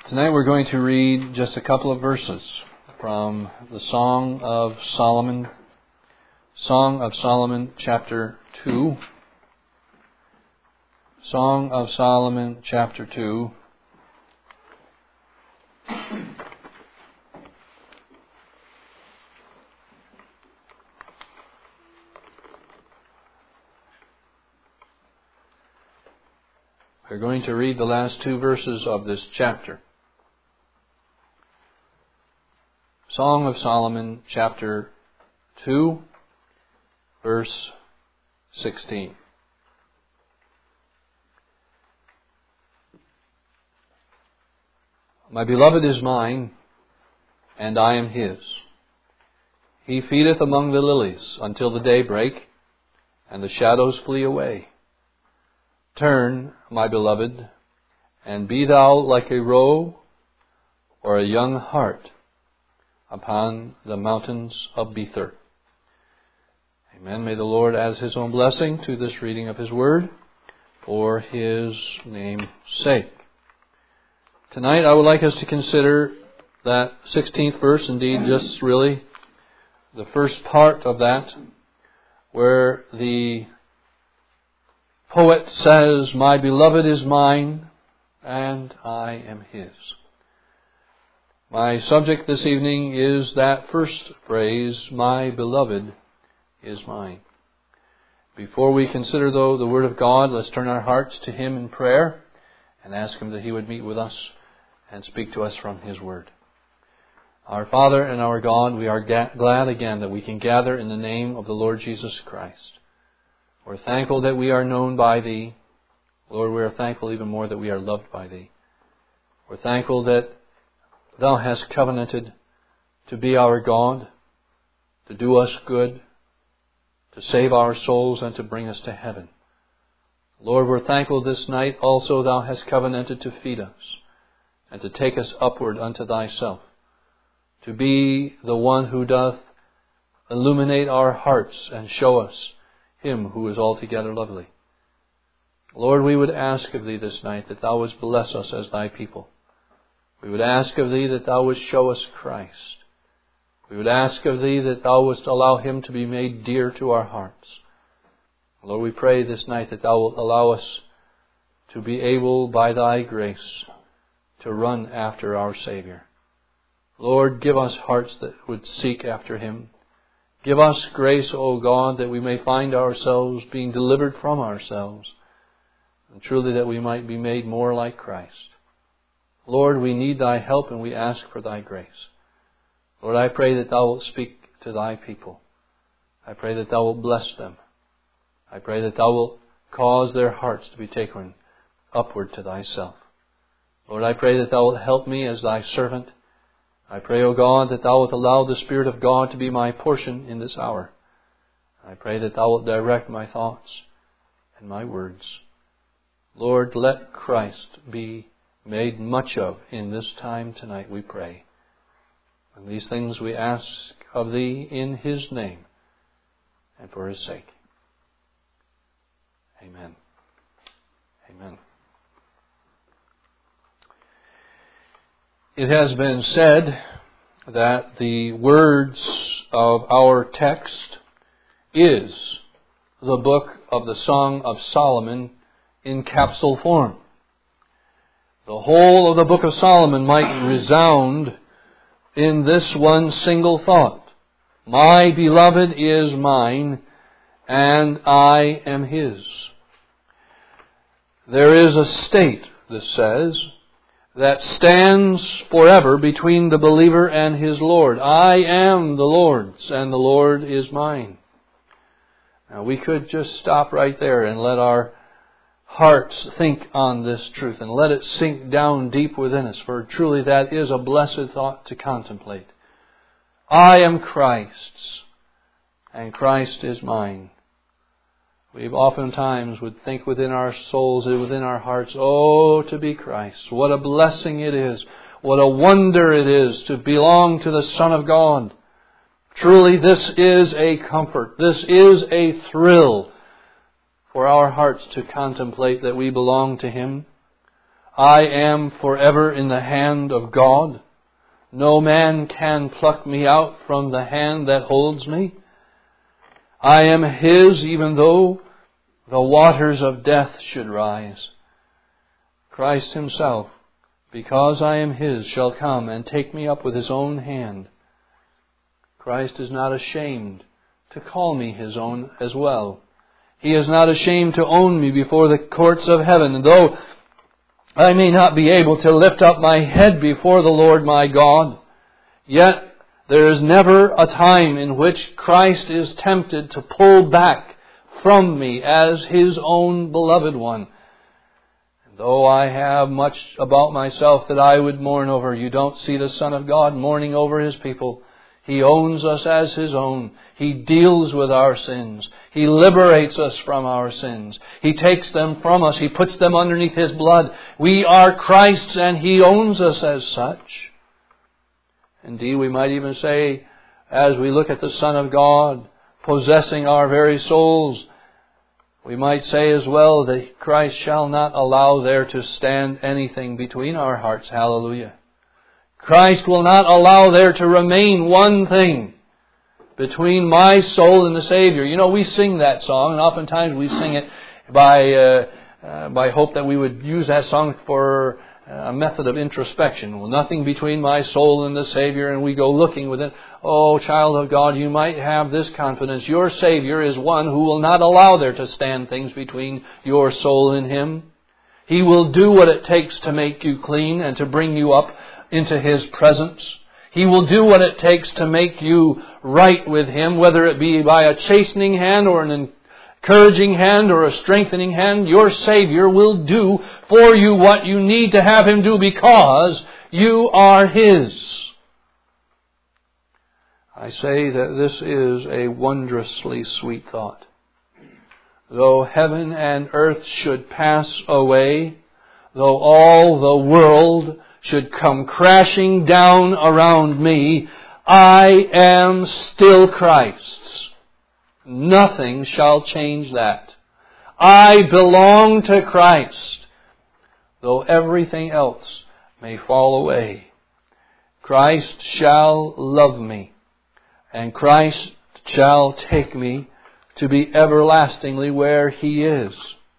Tonight we're going to read just a couple of verses from the Song of Solomon. Song of Solomon, chapter 2. Song of Solomon, chapter 2. We're going to read the last two verses of this chapter. Song of Solomon, chapter 2, verse 16. My beloved is mine, and I am his. He feedeth among the lilies until the day break, and the shadows flee away. Turn, my beloved, and be thou like a roe or a young hart upon the mountains of Bether. Amen. May the Lord add His own blessing to this reading of His Word for His name's sake. Tonight I would like us to consider that 16th verse, indeed just really the first part of that, where the poet says, my beloved is mine, and I am his. My subject this evening is that first phrase, my beloved is mine. Before we consider, though, the Word of God, let's turn our hearts to Him in prayer and ask Him that He would meet with us and speak to us from His Word. Our Father and our God, we are glad again that we can gather in the name of the Lord Jesus Christ. We're thankful that we are known by Thee. Lord, we are thankful even more that we are loved by Thee. We're thankful that Thou hast covenanted to be our God, to do us good, to save our souls, and to bring us to heaven. Lord, we're thankful this night also Thou hast covenanted to feed us and to take us upward unto Thyself, to be the one who doth illuminate our hearts and show us Him who is altogether lovely. Lord, we would ask of Thee this night that Thou wouldst bless us as Thy people. We would ask of Thee that Thou wouldst show us Christ. We would ask of Thee that Thou wouldst allow Him to be made dear to our hearts. Lord, we pray this night that Thou wilt allow us to be able, by Thy grace, to run after our Savior. Lord, give us hearts that would seek after Him. Give us grace, O God, that we may find ourselves being delivered from ourselves, and truly that we might be made more like Christ. Lord, we need Thy help and we ask for Thy grace. Lord, I pray that Thou wilt speak to Thy people. I pray that Thou wilt bless them. I pray that Thou wilt cause their hearts to be taken upward to Thyself. Lord, I pray that Thou wilt help me as Thy servant. I pray, O God, that Thou wilt allow the Spirit of God to be my portion in this hour. I pray that Thou wilt direct my thoughts and my words. Lord, let Christ be made much of in this time tonight, we pray. And these things we ask of Thee in His name and for His sake. Amen. Amen. It has been said that the words of our text is the book of the Song of Solomon in capsule form. The whole of the book of Solomon might resound in this one single thought. My beloved is mine, and I am his. There is a state, this says, that stands forever between the believer and his Lord. I am the Lord's, and the Lord is mine. Now we could just stop right there and let our hearts think on this truth and let it sink down deep within us, for truly that is a blessed thought to contemplate. I am Christ's, and Christ is mine. We oftentimes would think within our souls and within our hearts, oh, to be Christ's. What a blessing it is. What a wonder it is to belong to the Son of God. Truly this is a comfort. This is a thrill for our hearts to contemplate that we belong to Him. I am forever in the hand of God. No man can pluck me out from the hand that holds me. I am His, even though the waters of death should rise. Christ Himself, because I am His, shall come and take me up with His own hand. Christ is not ashamed to call me His own as well. He is not ashamed to own me before the courts of heaven. And though I may not be able to lift up my head before the Lord my God, yet there is never a time in which Christ is tempted to pull back from me as His own beloved one. And though I have much about myself that I would mourn over, you don't see the Son of God mourning over His people. He owns us as His own. He deals with our sins. He liberates us from our sins. He takes them from us. He puts them underneath His blood. We are Christ's and He owns us as such. Indeed, we might even say, as we look at the Son of God possessing our very souls, we might say as well that Christ shall not allow there to stand anything between our hearts. Hallelujah. Christ will not allow there to remain one thing between my soul and the Savior. You know, we sing that song, and oftentimes we sing it by hope that we would use that song for a method of introspection. Well, nothing between my soul and the Savior, and we go looking within. Oh, child of God, you might have this confidence. Your Savior is one who will not allow there to stand things between your soul and Him. He will do what it takes to make you clean and to bring you up into His presence. He will do what it takes to make you right with Him, whether it be by a chastening hand or an encouraging hand or a strengthening hand. Your Savior will do for you what you need to have Him do because you are His. I say that this is a wondrously sweet thought. Though heaven and earth should pass away, though all the world should come crashing down around me, I am still Christ's. Nothing shall change that. I belong to Christ, though everything else may fall away. Christ shall love me, and Christ shall take me to be everlastingly where He is.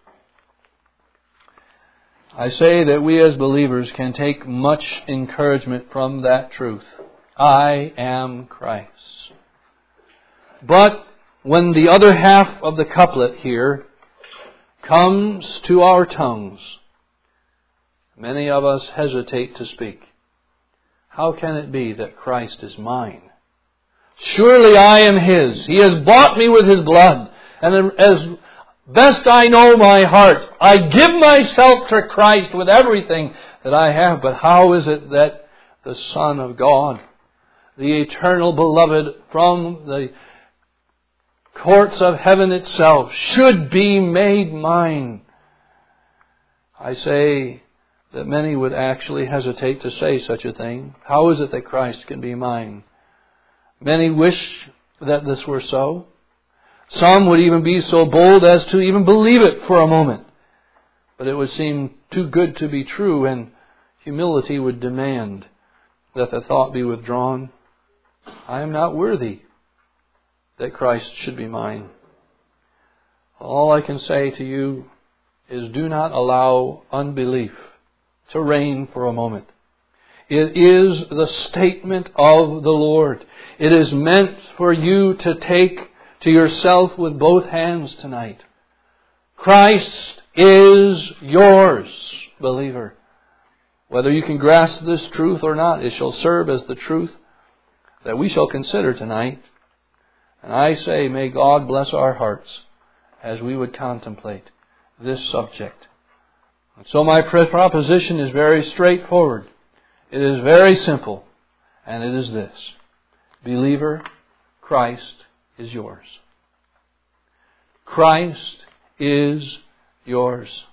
I say that we as believers can take much encouragement from that truth. I am Christ. But when the other half of the couplet here comes to our tongues, many of us hesitate to speak. How can it be that Christ is mine? Surely I am His. He has bought me with His blood. And as best I know my heart, I give myself to Christ with everything that I have. But how is it that the Son of God, the eternal beloved from the courts of heaven itself, should be made mine? I say that many would actually hesitate to say such a thing. How is it that Christ can be mine? Many wish that this were so. Some would even be so bold as to even believe it for a moment. But it would seem too good to be true, and humility would demand that the thought be withdrawn. I am not worthy that Christ should be mine. All I can say to you is do not allow unbelief to reign for a moment. It is the statement of the Lord. It is meant for you to take to yourself with both hands tonight. Christ is yours, believer. Whether you can grasp this truth or not, it shall serve as the truth that we shall consider tonight. And I say, may God bless our hearts as we would contemplate this subject. And so my proposition is very straightforward. It is very simple. And it is this. Believer, Christ is yours. Christ is yours.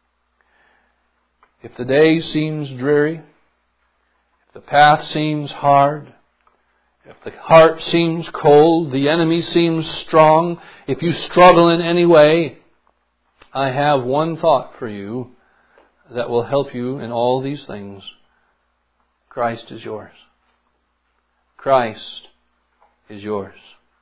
If the day seems dreary, if the path seems hard, if the heart seems cold, the enemy seems strong, if you struggle in any way, I have one thought for you. that will help you in all these things, Christ is yours. Christ is yours.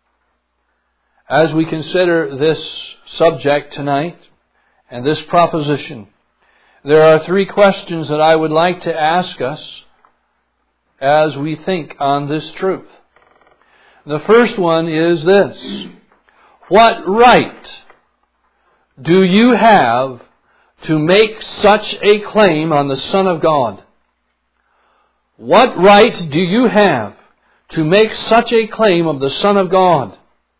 As we consider this subject tonight and this proposition, there are three questions that I would like to ask us as we think on this truth. The first one is this: what right do you have to make such a claim on the Son of God? What right do you have to make such a claim of the Son of God?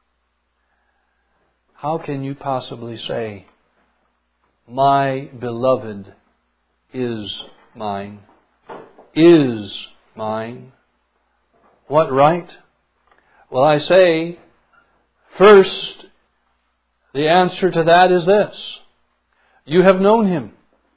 How can you possibly say, my beloved is mine? Is mine. What right? Well, I say, first, the answer to that is this: you have known Him.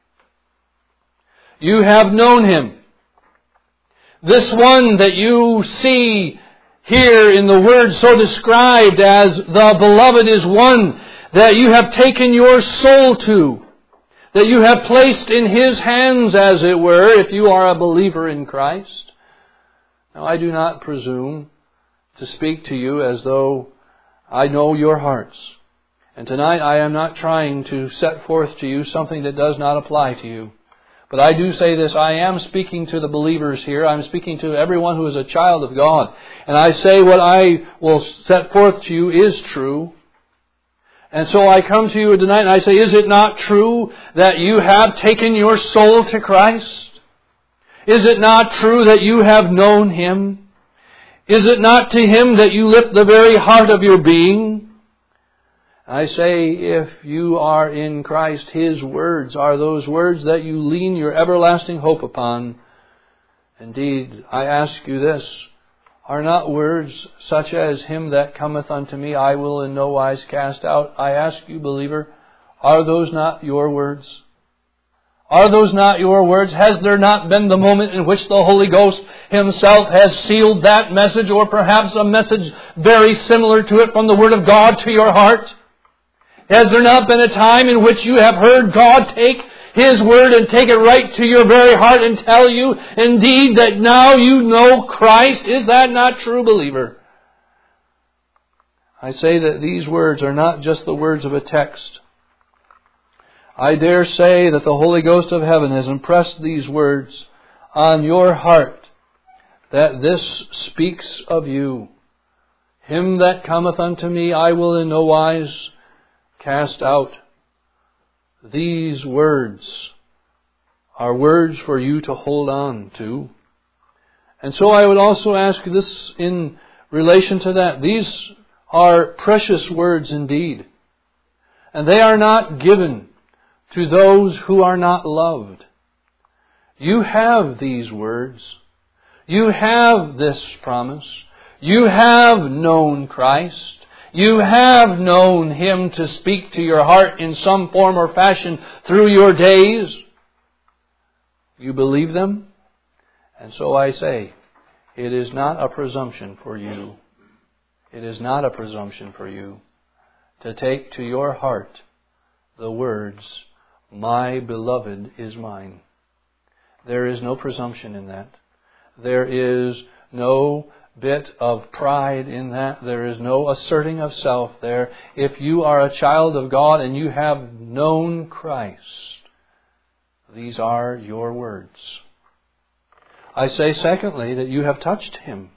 You have known Him. This one that you see here in the Word so described as the beloved is one that you have taken your soul to, that you have placed in His hands, as it were, if you are a believer in Christ. Now, I do not presume to speak to you as though I know your hearts. And tonight I am not trying to set forth to you something that does not apply to you. But I do say this: I am speaking to the believers here. I'm speaking to everyone who is a child of God. And I say what I will set forth to you is true. And so I come to you tonight and I say, is it not true that you have taken your soul to Christ? Is it not true that you have known Him? Is it not to Him that you lift the very heart of your being? I say, if you are in Christ, His words are those words that you lean your everlasting hope upon. Indeed, I ask you this: are not words such as him that cometh unto me I will in no wise cast out? I ask you, believer, are those not your words? Are those not your words? Has there not been the moment in which the Holy Ghost Himself has sealed that message, or perhaps a message very similar to it from the Word of God to your heart? Has there not been a time in which you have heard God take His Word and take it right to your very heart and tell you, indeed, that now you know Christ? Is that not true, believer? I say that these words are not just the words of a text. I dare say that the Holy Ghost of heaven has impressed these words on your heart, that this speaks of you. Him that cometh unto me I will in no wise cast out. These words are words for you to hold on to. And so I would also ask this in relation to that. These are precious words indeed. And they are not given to those who are not loved. You have these words. You have this promise. You have known Christ. You have known Him to speak to your heart in some form or fashion through your days. You believe them? And so I say, it is not a presumption for you. It is not a presumption for you to take to your heart the words, my beloved is mine. There is no presumption in that. There is no bit of pride in that. There is no asserting of self there. If you are a child of God and you have known Christ, these are your words. I say, secondly, that you have touched Him.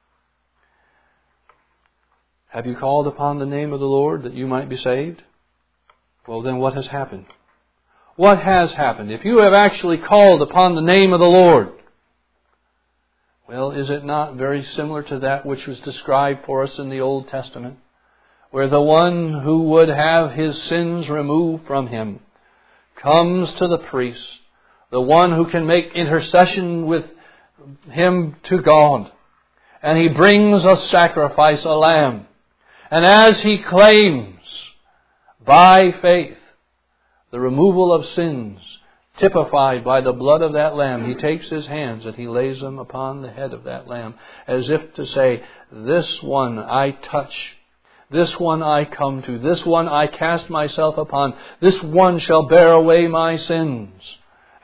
Have you called upon the name of the Lord that you might be saved? Well, then what has happened? What has happened? If you have actually called upon the name of the Lord, well, is it not very similar to that which was described for us in the Old Testament, where the one who would have his sins removed from him comes to the priest, the one who can make intercession with him to God, and he brings a sacrifice, a lamb, and as he claims by faith the removal of sins, typified by the blood of that lamb, he takes his hands and he lays them upon the head of that lamb, as if to say, this one I touch, this one I come to, this one I cast myself upon, this one shall bear away my sins.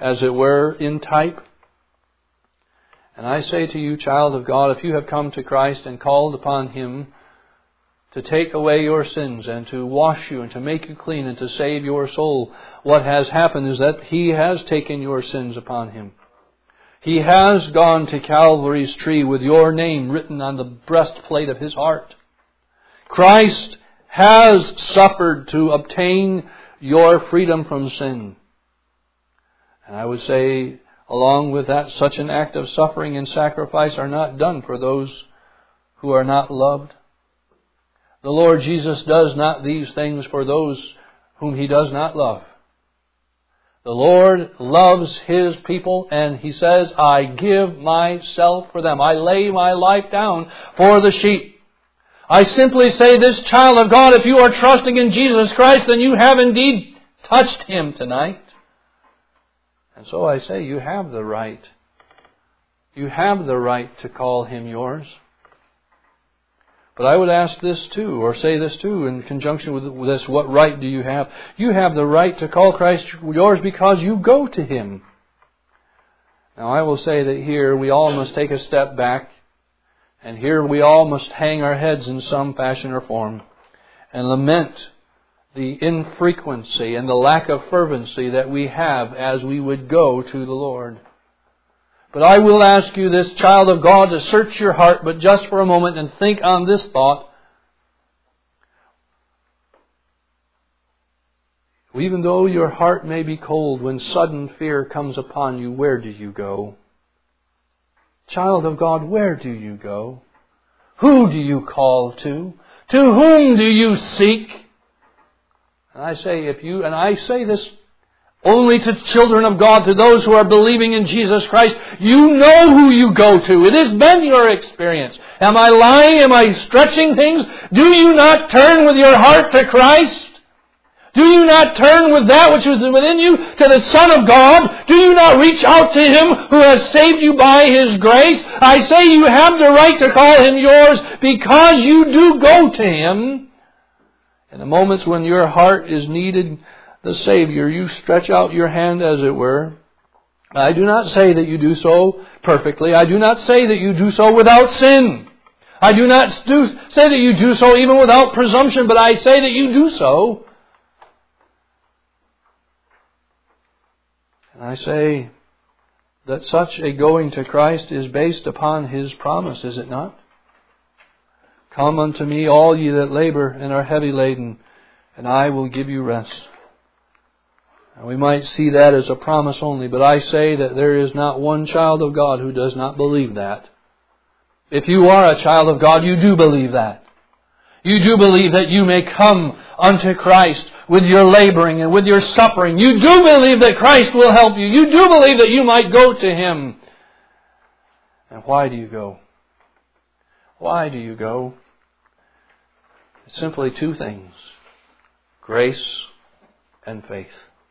as it were, in type. And I say to you, child of God, if you have come to Christ and called upon Him to take away your sins and to wash you and to make you clean and to save your soul, what has happened is that He has taken your sins upon Him. He has gone to Calvary's tree with your name written on the breastplate of His heart. Christ has suffered to obtain your freedom from sin. And I would say, along with that, such an act of suffering and sacrifice are not done for those who are not loved. The Lord Jesus does not these things for those whom He does not love. The Lord loves His people, and He says, I give myself for them. I lay my life down for the sheep. I simply say this, child of God, if you are trusting in Jesus Christ, then you have indeed touched Him tonight. And so I say, you have the right. You have the right to call Him yours. But I would ask this too, or say this too, in conjunction with this, what right do you have? You have the right to call Christ yours because you go to Him. Now I will say that here we all must take a step back, and here we all must hang our heads in some fashion or form, and lament the infrequency and the lack of fervency that we have as we would go to the Lord. But I will ask you, this child of God, to search your heart, but just for a moment, and think on this thought. Even though your heart may be cold, when sudden fear comes upon you, where do you go? Child of God, where do you go? Who do you call to? To whom do you seek? And I say this only to children of God, to those who are believing in Jesus Christ. You know who you go to. It has been your experience. Am I lying? Am I stretching things? Do you not turn with your heart to Christ? Do you not turn with that which is within you to the Son of God? Do you not reach out to Him who has saved you by His grace? I say you have the right to call Him yours because you do go to Him. In the moments when your heart is needed the Savior, you stretch out your hand, as it were. I do not say that you do so perfectly. I do not say that you do so without sin. I do not say that you do so even without presumption, but I say that you do so. And I say that such a going to Christ is based upon His promise, is it not? Come unto me, all ye that labor and are heavy laden, and I will give you rest. Now, we might see that as a promise only, but I say that there is not one child of God who does not believe that. If you are a child of God, you do believe that. You do believe that you may come unto Christ with your laboring and with your suffering. You do believe that Christ will help you. You do believe that you might go to Him. And why do you go? Why do you go? It's simply two things: grace and faith.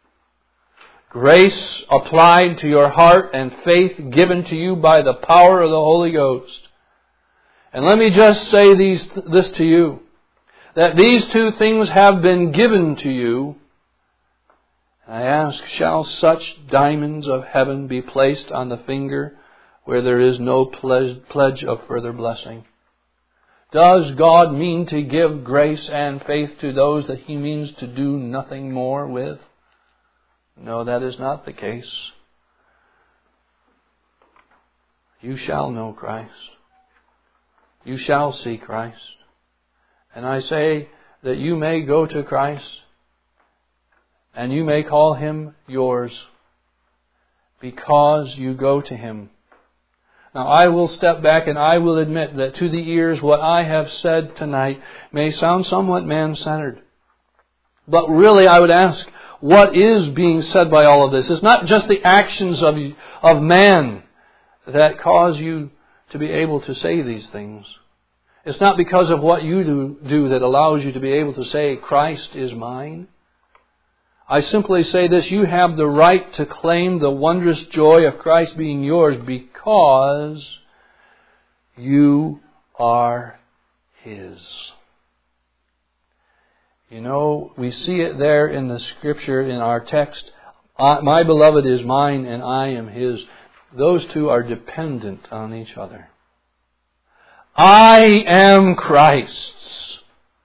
Grace applied to your heart and faith given to you by the power of the Holy Ghost. And let me just say this to you, that these two things have been given to you. I ask, shall such diamonds of heaven be placed on the finger where there is no pledge of further blessing? Does God mean to give grace and faith to those that He means to do nothing more with? No, that is not the case. You shall know Christ. You shall see Christ. And I say that you may go to Christ and you may call Him yours because you go to Him. Now I will step back and I will admit that to the ears what I have said tonight may sound somewhat man-centered. But really I would ask, what is being said by all of this? It's not just the actions of man that cause you to be able to say these things. It's not because of what you do that allows you to be able to say, Christ is mine. I simply say this: you have the right to claim the wondrous joy of Christ being yours because you are His. You know, we see it there in the Scripture, in our text. My beloved is mine and I am His. Those two are dependent on each other. I am Christ's.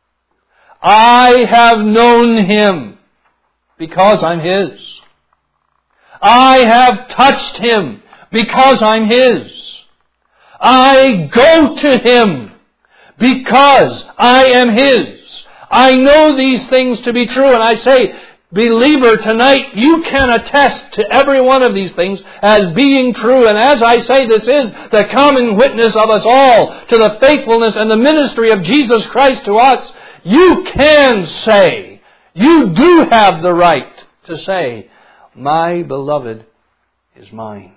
I have known Him because I'm His. I have touched Him because I'm His. I go to Him because I am His. I know these things to be true, and I say, believer, tonight you can attest to every one of these things as being true. And as I say, this is the common witness of us all to the faithfulness and the ministry of Jesus Christ to us. You can say, you do have the right to say, my beloved is mine.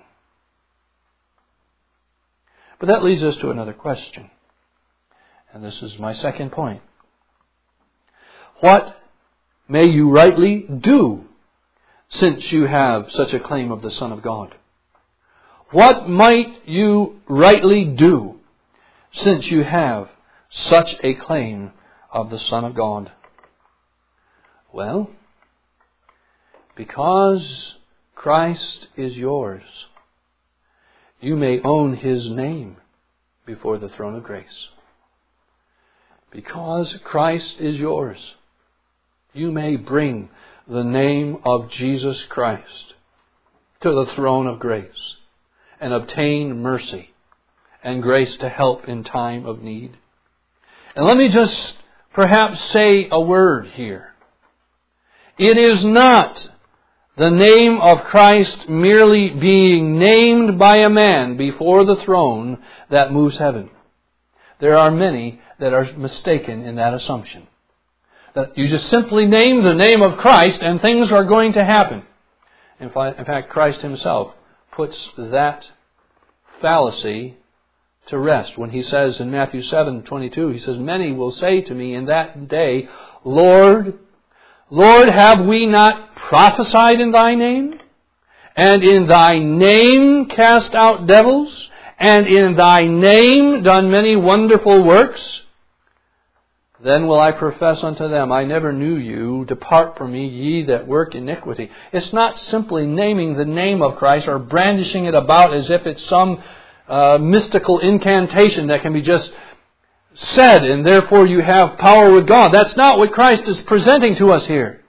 But that leads us to another question. And this is my second point. What may you rightly do since you have such a claim of the Son of God? What might you rightly do since you have such a claim of the Son of God? Well, because Christ is yours, you may own His name before the throne of grace. Because Christ is yours, you may bring the name of Jesus Christ to the throne of grace and obtain mercy and grace to help in time of need. And let me just perhaps say a word here. It is not the name of Christ merely being named by a man before the throne that moves heaven. There are many that are mistaken in that assumption. That you just simply name the name of Christ and things are going to happen. In fact, Christ Himself puts that fallacy to rest when He says in Matthew 7:22, He says, many will say to me in that day, Lord, Lord, have we not prophesied in Thy name? And in Thy name cast out devils? And in Thy name done many wonderful works? Then will I profess unto them, I never knew you. Depart from me, ye that work iniquity. It's not simply naming the name of Christ or brandishing it about as if it's some mystical incantation that can be just said and therefore you have power with God. That's not what Christ is presenting to us here.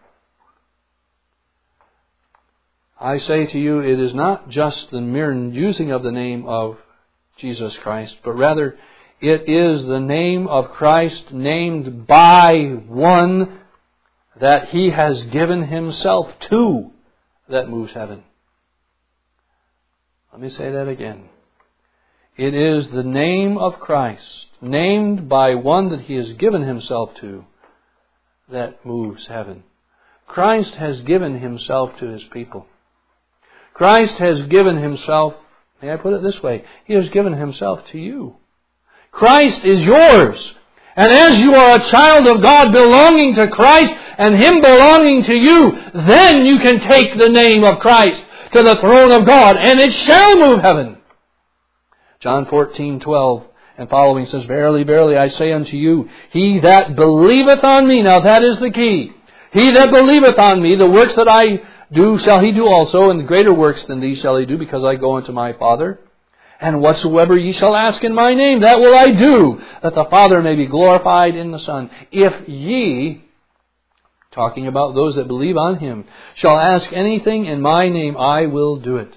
I say to you, it is not just the mere using of the name of Jesus Christ, but rather it is the name of Christ named by one that He has given Himself to that moves heaven. Let me say that again. It is the name of Christ named by one that He has given Himself to that moves heaven. Christ has given Himself to His people. Christ has given Himself, may I put it this way, He has given Himself to you. Christ is yours. And as you are a child of God belonging to Christ and Him belonging to you, then you can take the name of Christ to the throne of God and it shall move heaven. John 14:12 and following says, Verily, verily, I say unto you, he that believeth on me, now that is the key. He that believeth on me, the works that I do shall he do also, and greater works than these shall he do, because I go unto my Father. And whatsoever ye shall ask in my name, that will I do, that the Father may be glorified in the Son. If ye, talking about those that believe on Him, shall ask anything in my name, I will do it.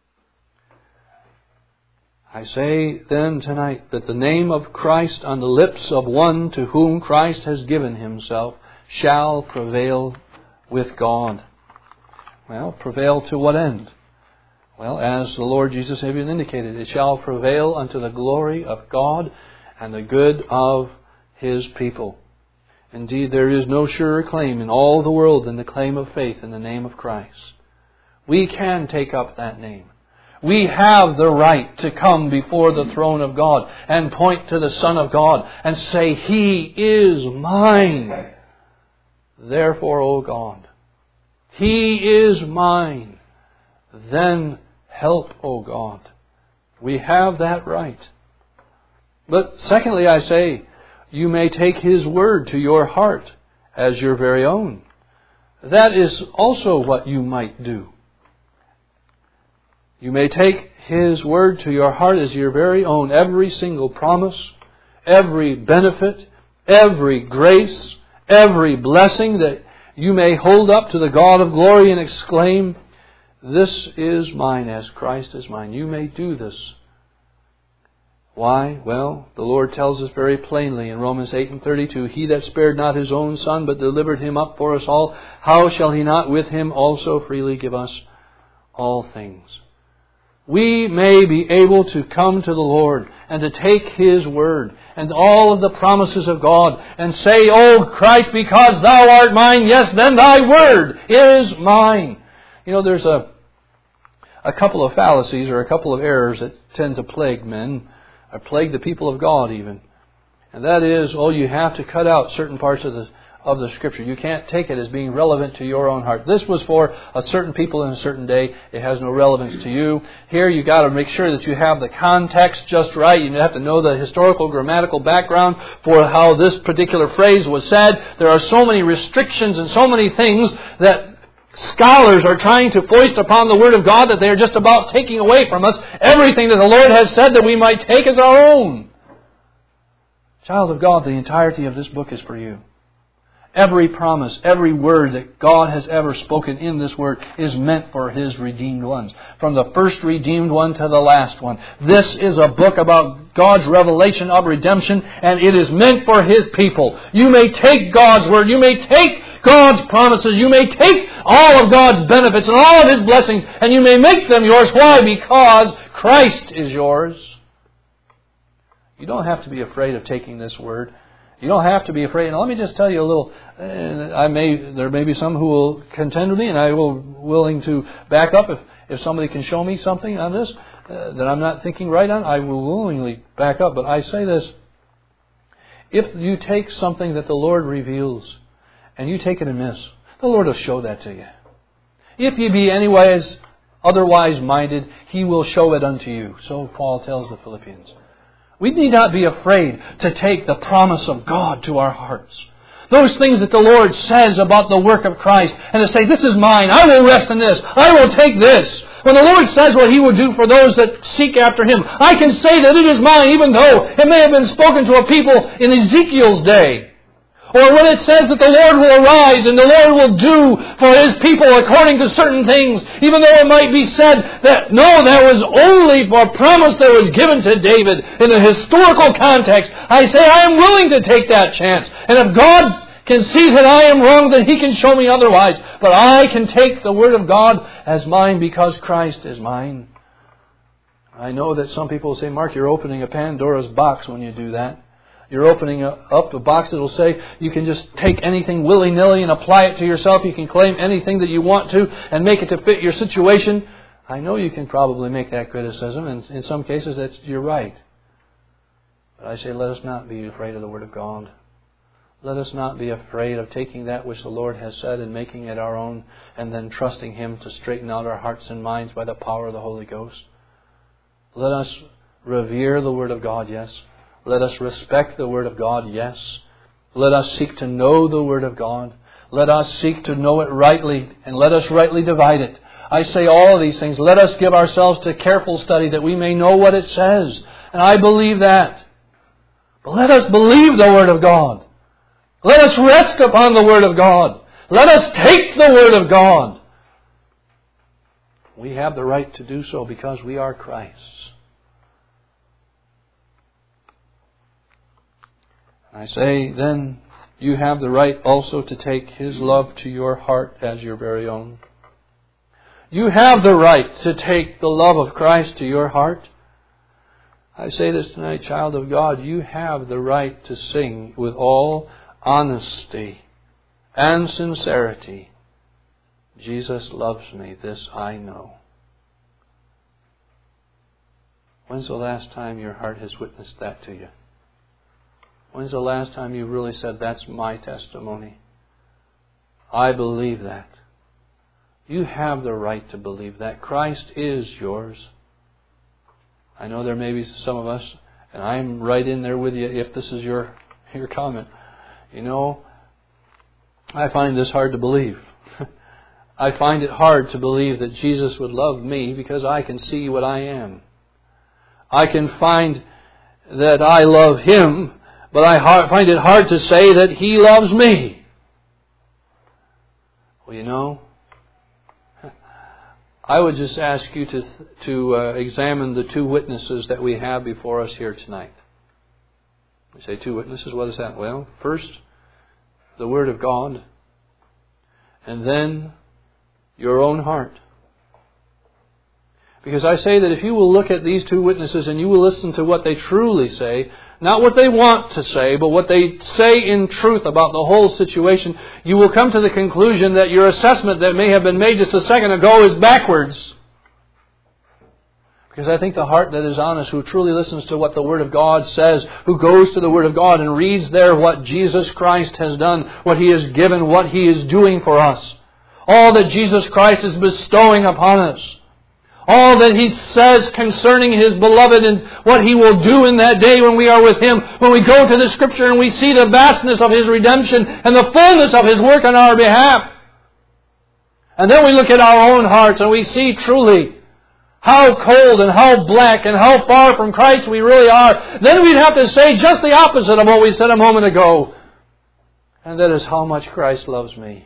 I say then tonight that the name of Christ on the lips of one to whom Christ has given Himself shall prevail with God. Well, prevail to what end? Well, as the Lord Jesus even indicated, it shall prevail unto the glory of God and the good of His people. Indeed, there is no surer claim in all the world than the claim of faith in the name of Christ. We can take up that name. We have the right to come before the throne of God and point to the Son of God and say, He is mine. Therefore, O God, He is mine. Then help, O God. We have that right. But secondly, I say, you may take His word to your heart as your very own. That is also what you might do. You may take His Word to your heart as your very own. Every single promise, every benefit, every grace, every blessing that you may hold up to the God of glory and exclaim, "This is mine as Christ is mine." You may do this. Why? Well, the Lord tells us very plainly in Romans 8:32, "He that spared not His own Son, but delivered Him up for us all, how shall He not with Him also freely give us all things?" We may be able to come to the Lord and to take His Word and all of the promises of God and say, "O Christ, because Thou art mine, yes, then Thy Word is mine." You know, there's a couple of fallacies or a couple of errors that tend to plague men, or plague the people of God even. And that is, you have to cut out certain parts of the Scripture. You can't take it as being relevant to your own heart. This was for a certain people in a certain day. It has no relevance to you. Here you got to make sure that you have the context just right. You have to know the historical, grammatical background for how this particular phrase was said. There are so many restrictions and so many things that scholars are trying to foist upon the Word of God that they are just about taking away from us everything that the Lord has said that we might take as our own. Child of God, the entirety of this book is for you. Every promise, every word that God has ever spoken in this Word is meant for His redeemed ones. From the first redeemed one to the last one. This is a book about God's revelation of redemption, and it is meant for His people. You may take God's Word, you may take God's promises, you may take all of God's benefits and all of His blessings, and you may make them yours. Why? Because Christ is yours. You don't have to be afraid of taking this Word. You don't have to be afraid. Now let me just tell you a little, there may be some who will contend with me, and I will willing to back up if somebody can show me something on this that I'm not thinking right on, I will willingly back up. But I say this, if you take something that the Lord reveals and you take it amiss, the Lord will show that to you. If you be anyways otherwise minded, He will show it unto you. So Paul tells the Philippians. We need not be afraid to take the promise of God to our hearts. Those things that the Lord says about the work of Christ, and to say, "This is mine, I will rest in this, I will take this." When the Lord says what He will do for those that seek after Him, I can say that it is mine, even though it may have been spoken to a people in Ezekiel's day. Or when it says that the Lord will arise and the Lord will do for His people according to certain things, even though it might be said that, no, that was only for a promise that was given to David in the historical context, I say I am willing to take that chance. And if God can see that I am wrong, then He can show me otherwise. But I can take the Word of God as mine because Christ is mine. I know that some people will say, "Mark, you're opening a Pandora's box when you do that. You're opening up a box that will say you can just take anything willy-nilly and apply it to yourself. You can claim anything that you want to and make it to fit your situation." I know you can probably make that criticism, and in some cases you're right. But I say, let us not be afraid of the Word of God. Let us not be afraid of taking that which the Lord has said and making it our own, and then trusting Him to straighten out our hearts and minds by the power of the Holy Ghost. Let us revere the Word of God, yes. Let us respect the Word of God, yes. Let us seek to know the Word of God. Let us seek to know it rightly, and let us rightly divide it. I say all of these things. Let us give ourselves to careful study that we may know what it says. And I believe that. But let us believe the Word of God. Let us rest upon the Word of God. Let us take the Word of God. We have the right to do so because we are Christ's. I say, then, you have the right also to take His love to your heart as your very own. You have the right to take the love of Christ to your heart. I say this tonight, child of God, you have the right to sing with all honesty and sincerity, "Jesus loves me, this I know." When's the last time your heart has witnessed that to you? When's the last time you really said, "That's my testimony"? I believe that. You have the right to believe that. Christ is yours. I know there may be some of us, and I'm right in there with you if this is your comment. You know, I find this hard to believe. I find it hard to believe that Jesus would love me because I can see what I am. I can find that I love Him, but I find it hard to say that He loves me. Well, you know, I would just ask you to examine the two witnesses that we have before us here tonight. We say two witnesses, what is that? Well, first, the Word of God, and then your own heart. Because I say that if you will look at these two witnesses and you will listen to what they truly say, not what they want to say, but what they say in truth about the whole situation, you will come to the conclusion that your assessment that may have been made just a second ago is backwards. Because I think the heart that is honest, who truly listens to what the Word of God says, who goes to the Word of God and reads there what Jesus Christ has done, what He has given, what He is doing for us, all that Jesus Christ is bestowing upon us, all that He says concerning His beloved and what He will do in that day when we are with Him, when we go to the Scripture and we see the vastness of His redemption and the fullness of His work on our behalf. And then we look at our own hearts and we see truly how cold and how black and how far from Christ we really are. Then we'd have to say just the opposite of what we said a moment ago. And that is how much Christ loves me.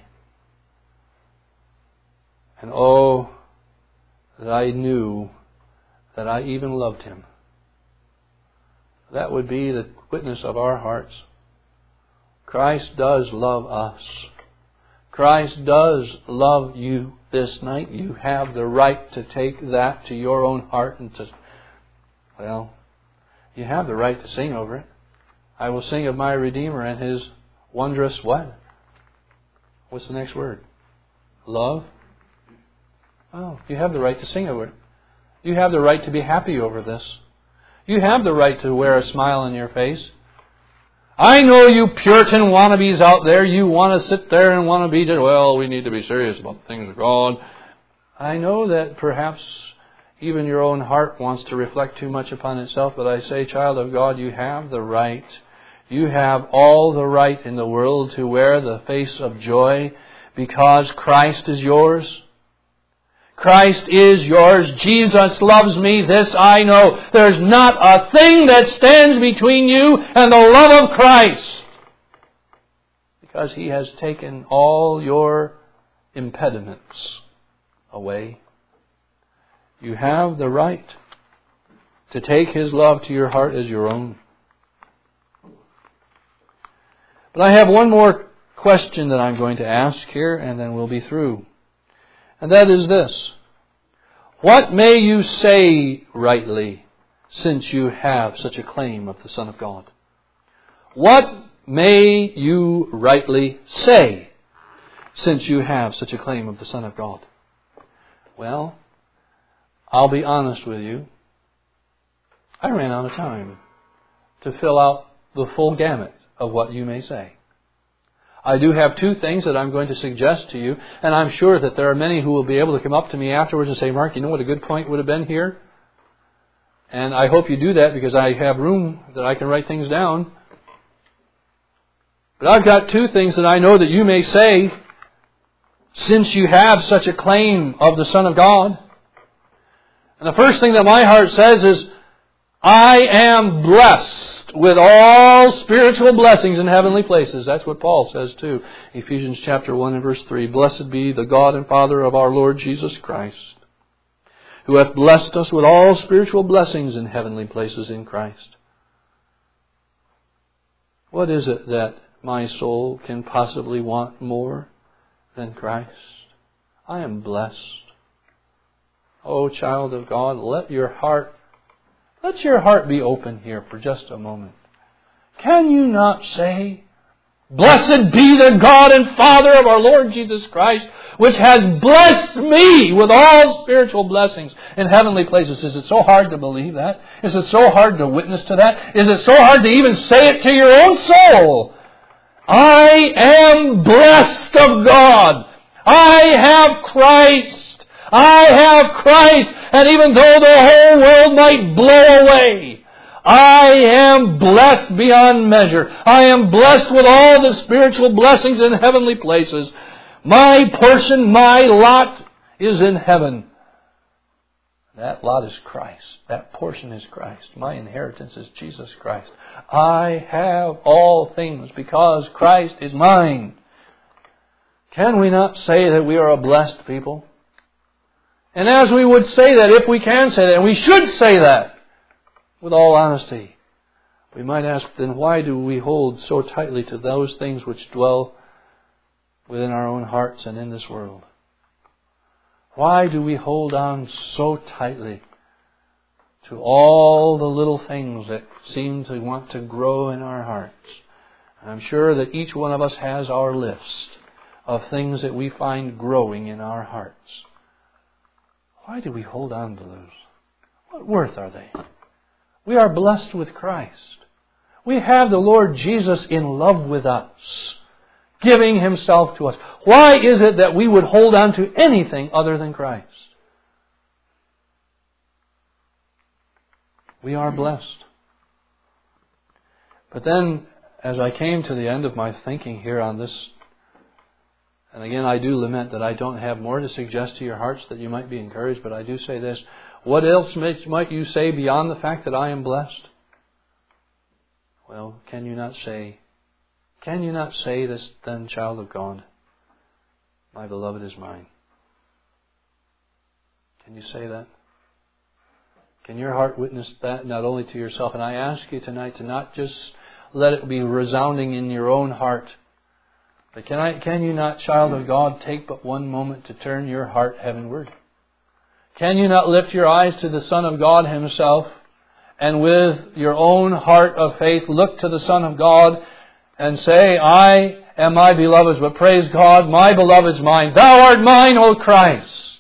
And oh, that I knew that I even loved Him. That would be the witness of our hearts. Christ does love us. Christ does love you this night. You have the right to take that to your own heart and to, well, you have the right to sing over it. I will sing of my Redeemer and His wondrous what? What's the next word? Love? Oh, you have the right to sing over it. You have the right to be happy over this. You have the right to wear a smile on your face. I know you Puritan wannabes out there, you want to sit there and want to be, well, we need to be serious about the things of God. I know that perhaps even your own heart wants to reflect too much upon itself, but I say, child of God, you have the right. You have all the right in the world to wear the face of joy because Christ is yours. Christ is yours. Jesus loves me. This I know. There's not a thing that stands between you and the love of Christ. Because He has taken all your impediments away. You have the right to take His love to your heart as your own. But I have one more question that I'm going to ask here, and then we'll be through. And that is this. What may you say rightly since you have such a claim of the Son of God? What may you rightly say since you have such a claim of the Son of God? Well, I'll be honest with you. I ran out of time to fill out the full gamut of what you may say. I do have two things that I'm going to suggest to you, and I'm sure that there are many who will be able to come up to me afterwards and say, Mark, you know what a good point would have been here? And I hope you do that because I have room that I can write things down. But I've got two things that I know that you may say since you have such a claim of the Son of God. And the first thing that my heart says is, I am blessed with all spiritual blessings in heavenly places. That's what Paul says too. Ephesians chapter 1 and verse 3. Blessed be the God and Father of our Lord Jesus Christ, who hath blessed us with all spiritual blessings in heavenly places in Christ. What is it that my soul can possibly want more than Christ? I am blessed. Oh, child of God, let your heart be open here for just a moment. Can you not say, Blessed be the God and Father of our Lord Jesus Christ, which has blessed me with all spiritual blessings in heavenly places? Is it so hard to believe that? Is it so hard to witness to that? Is it so hard to even say it to your own soul? I am blessed of God. I have Christ. I have Christ. And even though the whole world might blow away, I am blessed beyond measure. I am blessed with all the spiritual blessings in heavenly places. My portion, my lot is in heaven. That lot is Christ. That portion is Christ. My inheritance is Jesus Christ. I have all things because Christ is mine. Can we not say that we are a blessed people? And as we would say that, if we can say that, and we should say that with all honesty, we might ask, then why do we hold so tightly to those things which dwell within our own hearts and in this world? Why do we hold on so tightly to all the little things that seem to want to grow in our hearts? I'm sure that each one of us has our list of things that we find growing in our hearts. Why do we hold on to those? What worth are they? We are blessed with Christ. We have the Lord Jesus in love with us, giving Himself to us. Why is it that we would hold on to anything other than Christ? We are blessed. But then, as I came to the end of my thinking here on this, and again I do lament that I don't have more to suggest to your hearts that you might be encouraged, but I do say this. What else might you say beyond the fact that I am blessed? Well, can you not say this then, child of God? My beloved is mine. Can you say that? Can your heart witness that not only to yourself? And I ask you tonight to not just let it be resounding in your own heart, but can you not, child of God, take but one moment to turn your heart heavenward? Can you not lift your eyes to the Son of God Himself, and with your own heart of faith look to the Son of God and say, I am my beloved's, but praise God, my beloved's mine. Thou art mine, O Christ.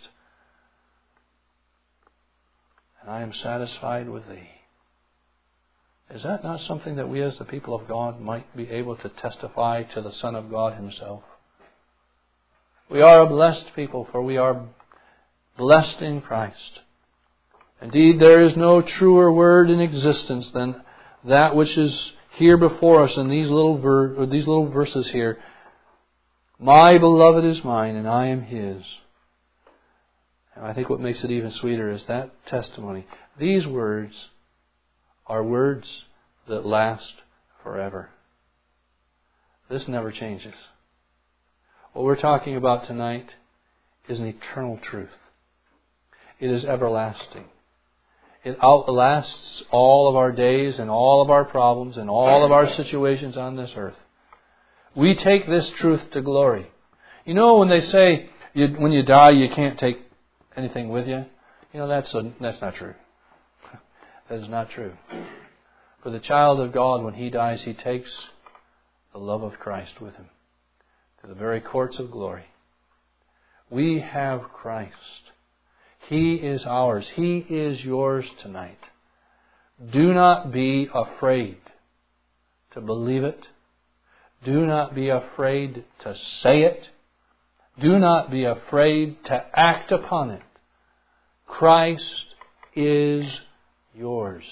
And I am satisfied with Thee. Is that not something that we as the people of God might be able to testify to the Son of God Himself? We are a blessed people, for we are blessed in Christ. Indeed, there is no truer word in existence than that which is here before us in these little verses here. My beloved is mine, and I am His. And I think what makes it even sweeter is that testimony. These words are words that last forever. This never changes. What we're talking about tonight is an eternal truth. It is everlasting. It outlasts all of our days and all of our problems and all of our situations on this earth. We take this truth to glory. You know when they say when you die you can't take anything with you? You know that's not true. That is not true. For the child of God, when he dies, he takes the love of Christ with him to the very courts of glory. We have Christ. He is ours. He is yours tonight. Do not be afraid to believe it. Do not be afraid to say it. Do not be afraid to act upon it. Christ is yours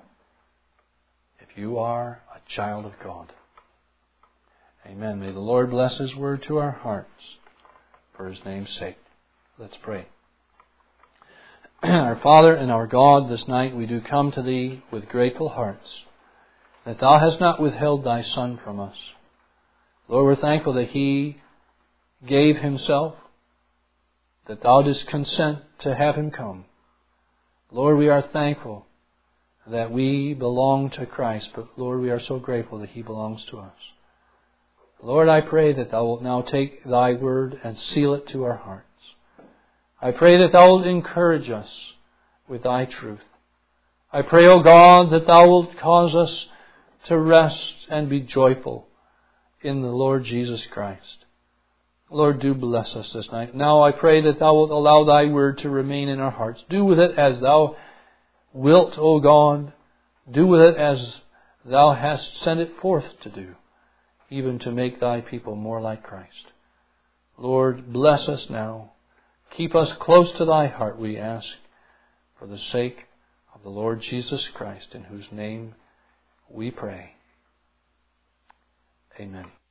if you are a child of God. Amen. May the Lord bless His word to our hearts for His name's sake. Let's pray. Our Father and our God, this night we do come to Thee with grateful hearts that Thou hast not withheld Thy Son from us. Lord, we're thankful that He gave Himself, that Thou didst consent to have Him come. Lord, we are thankful that we belong to Christ, but Lord, we are so grateful that He belongs to us. Lord, I pray that Thou wilt now take Thy word and seal it to our hearts. I pray that Thou wilt encourage us with Thy truth. I pray, O God, that Thou wilt cause us to rest and be joyful in the Lord Jesus Christ. Lord, do bless us this night. Now I pray that Thou wilt allow Thy word to remain in our hearts. Do with it as Thou wilt, O God. Do with it as Thou hast sent it forth to do, even to make Thy people more like Christ. Lord, bless us now. Keep us close to Thy heart, we ask, for the sake of the Lord Jesus Christ, in whose name we pray. Amen.